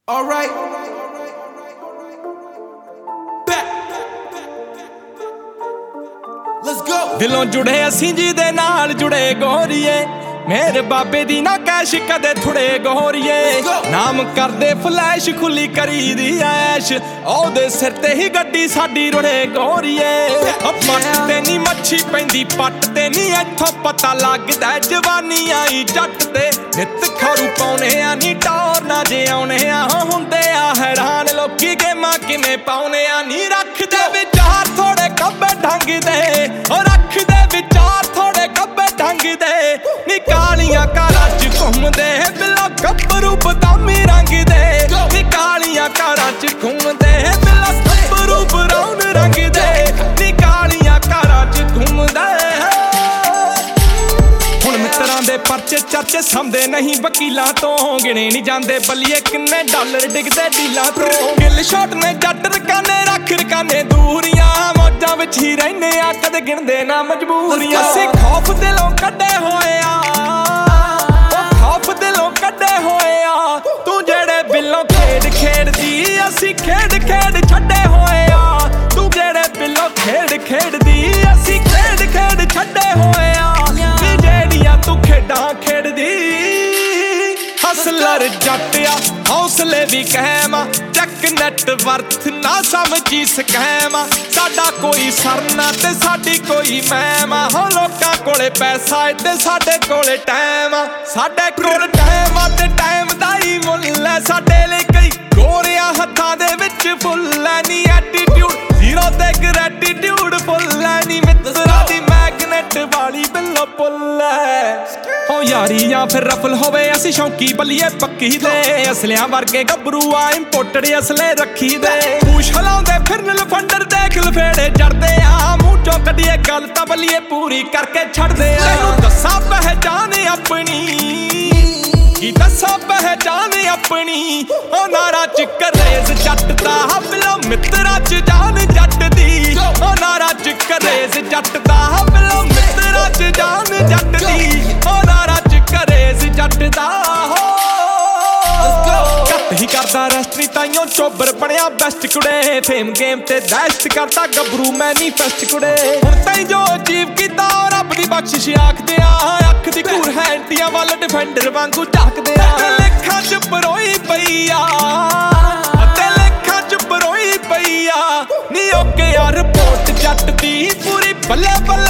Alright. Let's go. ਦਿਲੋਂ ਜੁੜੇ ਅਸੀਂ ਜੀ ਦੇ ਨਾਲ ਜੁੜੇ ਗੋਰੀਏ, ਮੇਰੇ ਬਾਬੇ ਦੀ ਨਾ ਕੈਸ਼ ਕਦੇ ਥੁੜੇ ਗੋਰੀਏ। ਨਾਮ ਕਰਦੇ ਫਲੈਸ਼ ਖੁੱਲੀ ਕਰੀ ਦੀ ਐਸ਼, ਉਹਦੇ ਸਿਰ ਤੇ ਹੀ ਗੱਡੀ ਸਾਡੀ ਰੁੜੇ ਗੋਰੀਏ। ਪੱਟ ਤੇ ਨੀ ਮੱਛੀ ਪੈਂਦੀ ਪੱਟ ਤੇ ਨੀ, ਇੱਥੋਂ ਪਤਾ ਲੱਗਦਾ ਜਵਾਨੀ ਆਈ ਜੱਟ ਤੇ। ਨਿੱਤ ਖਰੂ ਪਾਉਣੇ ਆ ਨੀ ਟੌਰ ਨਾ ਜੇ ਆਉਣੇ ਆ, ਹੁੰਦੇ ਆ ਹੈਰਾਨ ਲੋਕੀ ਗੇਮਾਂ ਕਿਵੇਂ ਪਾਉਣੇ ਆ ਨੀ। ਰੱਖਦੇ ਵਿਚਾਰ ਥੋੜੇ ਕੱਬੇ ਢੰਗ ਦੇ, ਉਹ ਰੱਖਦੇ ਵਿਚਾਰ ਥੋੜੇ ਕੱਬੇ ਢੰਗ ਦੇ ਨੀ। ਕਾਲੀਆਂ ਕਾਰਾਂ ਚ ਘੁੰਮਦੇ ਬਿੱਲੋ ਗੱਭਰੂ ਬਦਾਮੀ ਰੰਗ ਦੇ ਨੀ। ਕਾਲੀਆਂ ਕਾਰਾਂ ਚ ਘੁੰਮਦੇ ਬਿੱਲੋ ਗੱਭਰੂ ਬਰਾਊਨ ਰੰਗ ਦੇ ਨੀ। ਕਾਲੀਆਂ ਕਾਰਾਂ ਚ ਘੁੰਮਦੇ। ਹੁਣ ਮਿੱਤਰਾਂ ਦੇ ਪਰਚੇ ਚਰਚੇ ਸਮਝਦੇ ਨਹੀਂ ਵਕੀਲਾਂ ਤੋਂ, ਗਿਣੇ ਨਹੀਂ ਜਾਂਦੇ ਬੱਲੀਏ ਕਿੰਨੇ ਡਾਲਰ ਡਿੱਗਦੇ ਡੀਲਾਂ ਤੋਂ। ਗਿੱਲ ਸ਼ਾਟ ਨੇ ਜੱਟ ਰਕਾਨੇ ਰੱਖ ਰਕਾਨੇ ਦੂਰੀਆਂ, ਮੌਜਾਂ ਵਿੱਚ ਹੀ ਰਹਿੰਦੇ ਆ ਕਦੇ ਗਿਣਦੇ ਨਾ ਮਜਬੂਰੀਆਂ। ਅਸੀਂ ਖੌਫ ਦਿਲੋਂ ਕੱਢੇ ਹੋਏ ਆ, ਤੂੰ ਜਿਹੜੇ ਬਿੱਲੋਂ ਖੇਡ ਖੇਡਦੀ ਅਸੀਂ ਖੇਡ ਖੇਡ ਛੱਡੇ ਹੋਏ ਆ। ਤੂੰ ਜਿਹੜੇ ਬਿੱਲੋਂ ਖੇਡ ਖੇਡਦੀ ਅਸੀਂ ਖੇਡ ਖੇਡ ਛੱਡੇ ਹੋਏ ਆ ਨੀ। ਜਿਹੜੀਆਂ ਤੂੰ ਖੇਡਾਂ ਖੇਡਦੀ। ਹਸਲਰ ਜੱਟ ਆ ਹੌਸਲੇ ਵੀ ਕਹਿਮ ਆ, ਚੱਕ ਨੈਟ ਵਰਥ ਨਾ ਸਮਝੀ ਸਕੈਮ ਆ। ਸਾਡਾ ਕੋਈ ਸਰਨਾ ਤੇ ਸਾਡੀ ਕੋਈ ਮਹਿਮ ਆ, ਹੋ ਲੋਕਾਂ ਕੋਲੇ ਪੈਸਾ ਏ ਤੇ ਸਾਡੇ ਕੋਲੇ ਟਾਈਮ ਆ। ਸਾਡੇ ਕੋਲ ਟਾਈਮ ਆ ਤੇ ਟਾਈਮ ਦਾ ਹੀ ਮੁੱਲ ਐ, ਸਾਡੇ ਲਈ ਕਈ ਗੋਰਿਆਂ ਹੱਥਾਂ ਦੇ ਵਿੱਚ ਫੁੱਲ ਐ ਨੀ। ਐਟੀਟਿਊਡ ਜ਼ੀਰੋ ਤੇ ਗ੍ਰੈਟੀਟਿਊਡ ਫੁੱਲ ਐ ਨੀ। ਮਿੱਤਰਾਂ ਦੀ ਮੈਗਨੇਟ ਵਾਲੀ ਬਿੱਲੋ ਪੁੱਲ ਐ। ਹੋ ਯਾਰੀ ਜਾਂ ਫਿਰ ਰਫਲ ਹੋਵੇ ਅਸੀਂ ਸ਼ੌਂਕੀ ਬੱਲੀਏ ਪੱਕੀ ਦੇ, ਅਸਲਿਆਂ ਵਰਗੇ ਗੱਭਰੂ ਆ ਇੰਪੋਰਟਡ ਅਸਲੇ ਰੱਖੀ ਦੇ। ਪੂਛ ਹਲਾਉਂਦੇ ਫਿਰਨ ਲਫੰਡਰ ਦੇਖ ਲਫੇੜੇ ਜੜਦੇ ਆ, ਮੂੰਹ ਚੋਂ ਕੱਢੀਏ ਗੱਲ ਤਾਂ ਬੱਲੀਏ ਪੂਰੀ ਕਰਕੇ ਛੱਡਦੇ ਆ। ਤੈਨੂੰ ਦੱਸਾਂ ਪਹਿਚਾਨ ਆਪਣੀ, ਕੀ ਦੱਸਾਂ ਪਹਿਚਾਨ ਆਪਣੀ, ਉਹ ਨਾਰਾ ਚ ਕਰੇਜ਼ ਜੱਟ ਦਾ ਬਿੱਲੋ ਮਿੱਤਰਾਂ ਚ ਜਾਨ ਜੱਟ ਦੀ। ਉਹ ਨਾਰਾ ਚ ਕਰੇਜ਼ ਜੱਟ ਦਾ ਬਿੱਲੋ ਮਿੱਤਰਾਂ ਚ ਜਾਨ ਜੱਟ ਦੀ। ਉਹ ਨਾਰਾ ਚ ਕਰੇਜ਼ ਜੱਟ ਦਾ ਘੱਟ ਹੀ ਕਰਦਾ ਰੈਸਟਰੀ ਤਾਈਓ ਚੋਬਰ ਬਣਿਆ ਬੈਸਟ ਕੁੜੇ। ਫੇਮ ਗੇਮ ਤੇ ਦਹਿਸ਼ਤ ਕਰਦਾ ਗੱਭਰੂ ਮੈਨੀਫੈਸਟ ਕੁੜੇ। ਹੁਣ ਤਾਈਂ ਜੋ ਅਚੀਵ ਕੀਤਾ ਰੱਬ ਦੀ ਬਖਸ਼ਿਸ਼ ਆਖਦੇ ਆ, ਅੱਖ ਦੀ ਘੂਰ ਹੈ ਇੰਡੀਆਂ ਵੱਲ ਡਿਫੈਂਡਰ ਵਾਂਗੂ ਝਾਕਦੇ ਆ। ਲੇਖਾਂ ਚ ਪਰੋਈ ਪਈ ਆ ਅਤੇ ਲੇਖਾਂ ਚ ਪਰੋਈ ਪਈ ਆ ਨੀ। ਓਕੇ ਆ ਰਿਪੋਰਟ ਜੱਟ ਦੀ ਪੂਰੀ ਬੱਲੇ ਬੱਲੇ